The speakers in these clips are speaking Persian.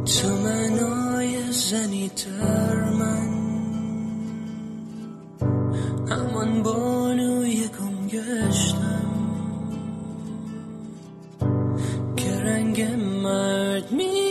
تو منای زنی در من، همان بانوی گم گشتم که رنگ مرد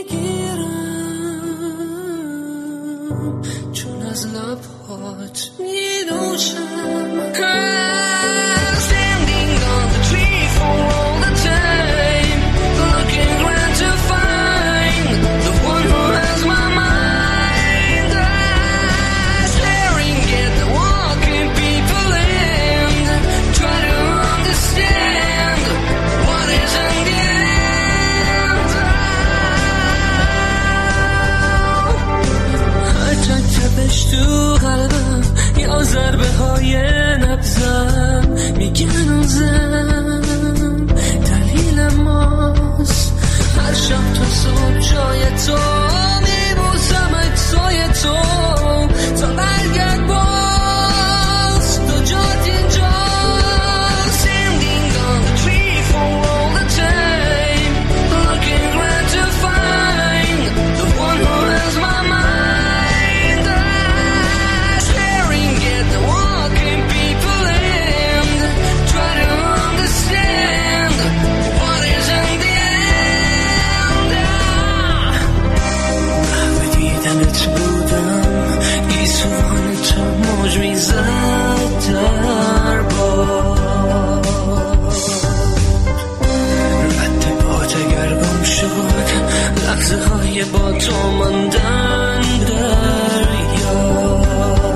میگیرم، چون از لبهات می‌نوشم. Standing on the tree for all the time, looking around to find the one who has my mind. Staring at the walking people and try to understand what is in the end. هرچند تپش تو قلبم یا ضربه های نبضم میگن اون زن دلیل ماست. هر شب تا صبح جای تو میبوسم اکسای تو تا برگرد باز تو جات اینجا. Standing on the tree for all the time, looking around to find the one who has my mind. Staring at the walking people and try to understand what is in the end. به دیدنت بودم گیسوان تو موج میزد در باد، رد پات اگر گم شد لحظه های با تو ماندن در یاد.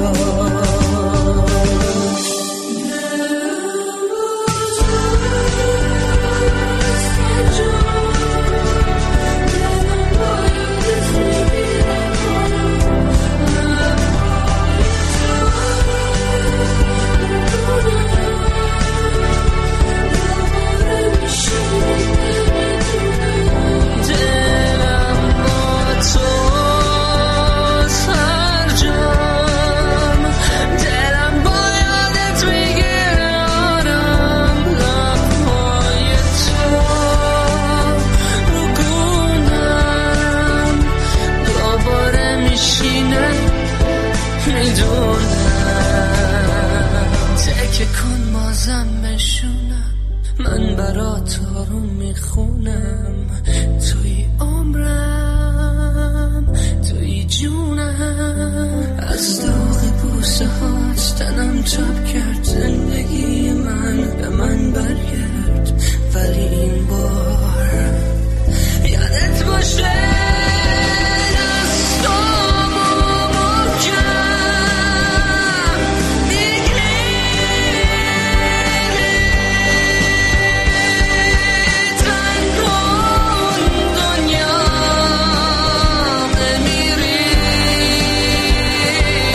تکه کن مازم بشونم، من برات آروم میخونم. توی عمرم توی جونم، از داغ بوسه هاست تنم تب کرد. زندگی من به من برگرد، ولی این بار یادت باشه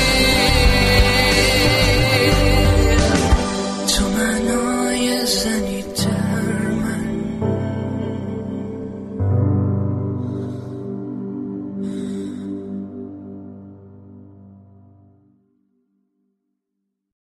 زنی